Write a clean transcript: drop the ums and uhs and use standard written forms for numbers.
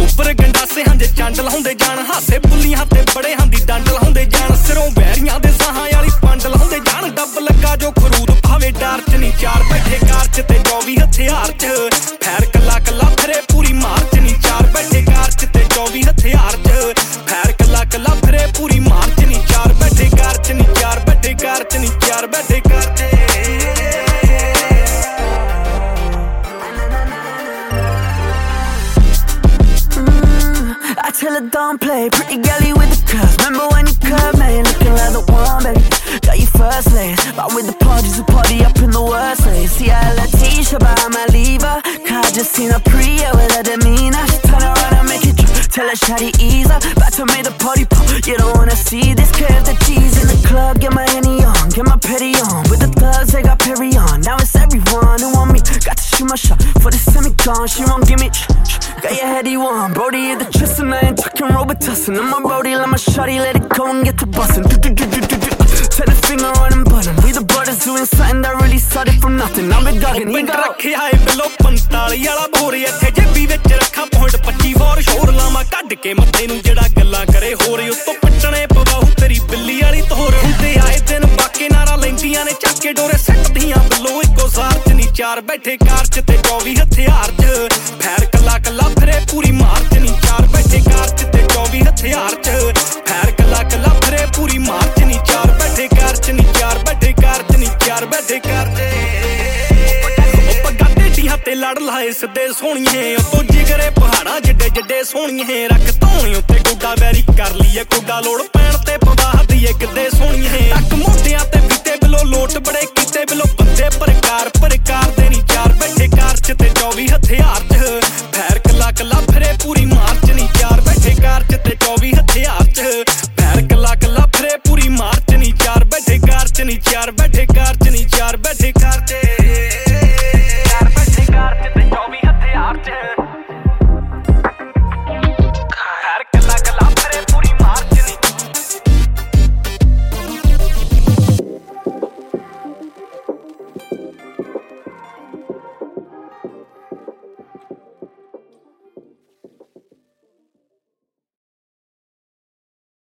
ਗੋਬਰ ਗੰਡਾਸੇ ਹਾਂ ਜੇ ਚੰਡ ਲਾਉਂਦੇ ਜਾਣ ਹਾਸੇ ਬੁੱਲੀਆਂ ਤੇ ਬੜੇ ਹਾਂ ਦੀ ਡੰਡ ਲਾਉਂਦੇ ਜਾਣ ਸਿਰੋਂ ਵੈਰੀਆਂ ਦੇ ਸਾਹਾਂ ਵਾਲੀ ਪੰਡ ਲਾਉਂਦੇ ਜਾਣ ਡੱਬ ਲੱਗਾ ਜੋ ਖਰੂਦ ਭਾਵੇਂ ਡਰ ਚ ਨਹੀਂ ਚਾਰ ਬੈਠੇ ਕਾਰ ਚ ਤੇ 24 ਹਥਿਆਰ ਚ ਫੈਰ ਕੱਲਾ ਕੱਲਾ ਫਿਰੇ ਪੂਰੀ ਮਾਰਚ ਨਹੀਂ ਚਾਰ ਬੈਠੇ ਕਾਰ ਚ ਤੇ 24 ਹਥਿਆਰ ਚ ਫੈਰ ਕੱਲਾ ਕੱਲਾ ਫਿਰੇ ਪੂਰੀ ਮਾਰਚ ਨਹੀਂ ਚਾਰ ਬੈਠੇ ਕਾਰ ਚ ਨਹੀਂ ਚਾਰ ਬੈਠੇ ਕਾਰ ਚ ਨਹੀਂ ਚਾਰ ਬੈਠੇ ਕਾਰ ਚ I tell her don't play, pretty girlie with the curves. Remember when you curved, man, you're looking like the one, baby. Got you first place, but with the parties, we party up in the worst way. See, I let Tisha, but I might leave her. Cause I just seen her pre-ya with her demeanor. She turn around and make it drop, tell her shawty ease up. About to make the party pop, you don't wanna see this curve, the cheese in the club. Get my Henny on, get my petty on. With the thugs, they got Perry on. Now it's everyone who want me, got to shoot my shot. For the semi-con, she won't give me got your heady one, Brody hit the tryst and I ain't talking Robitussin. I'm a Brody, let my shawty let it go and get to bustin'. Set a finger on him button. We the brothers doing something that really started from nothing. I'm been dogging, he got ਰੱਖਿਆ ਏ ਬਿਲੋ 45 ਵਾਲਾ bore ਇੱਥੇ JB ਵਿੱਚ ਰੱਖਾਂ point 25 ਵਾਰ ਸ਼ੋਰ ਲਾਵਾਂ ਕੱਢ ਕੇ ਮੱਥੇ ਨੂੰ ਜਿਹੜਾ ਗੱਲਾਂ ਕਰੇ ਹੋਰ ਉੱਤੋਂ ਪੱਟਣੇ ਪਵਾਉ ਤੇਰੀ ਬਿੱਲੀ ਵਾਲੀ ਤੋਰ ਹੁੰਦੇ ਆਏ ਦਿਨ ਬਾਕੇ ਨਾਰਾ ਲੈਂਦੀਆਂ ਨੇ ਚੱਕ ਕੇ ਡੋਰੇ ਸੱਟਦੀਆਂ ਬਿੱਲੋ ਇੱਕੋ ਸਾਰ ਚ ਨਹੀਂ ਚਾਰ ਬੈਠੇ ਕਾਰ ਚ ਤੇ 24 ਹਥਿਆਰ ਚ ਫੈਰ ਕੱਲਾ ਕੱਲਾ ਫਿਰੇ ਪੂਰੀ ਮਾਰਚ ਨਹੀਂ ਚਾਰ ਬੈਠੇ ਕਾਰ ਚ ਤੇ 24 ਹਥਿਆਰ ਚ ਫੈਰ ਕੱਲਾ ਕੱਲਾ ਫਿਰੇ ਪੂਰੀ ਮਾਰਚ ਨਹੀਂ ਚਾਰ ਬੈਠੇ ਕਾਰ ਚ ਨਹੀਂ ਚਾਰ ਬੈਠੇ ਕਾਰ ਚ ਨਹੀਂ ਚਾਰ ਬੈਠੇ ਕਾਰ ਚ ਤੇ ਲੜ ਲਾਏ ਸਿੱਧੇ ਸੋਹਣੀਏ ਉੱਤੋਂ ਜਿਗਰੇ ਪਹਾੜਾਂ ਜਿੱਡੇ ਜਿੱਡੇ ਸੋਹਣੀਏ ਰੱਖ ਧੌਣੀ ਉੱਤੇ ਗੋਡਾ ਵੈਰੀ ਕਰ ਲਈਏ ਗੋਡਾ ਲੋੜ ਪੈਣ ਤੇ ਪਵਾ ਦਈਏ ਕਿੱਦੇ ਸੋਹਣੀਏ ਟੱਕ ਮੋਢਿਆਂ ਤੇ ਫਿੱਟੇ ਬਿਲੋ ਲੋਟ ਬੜੇ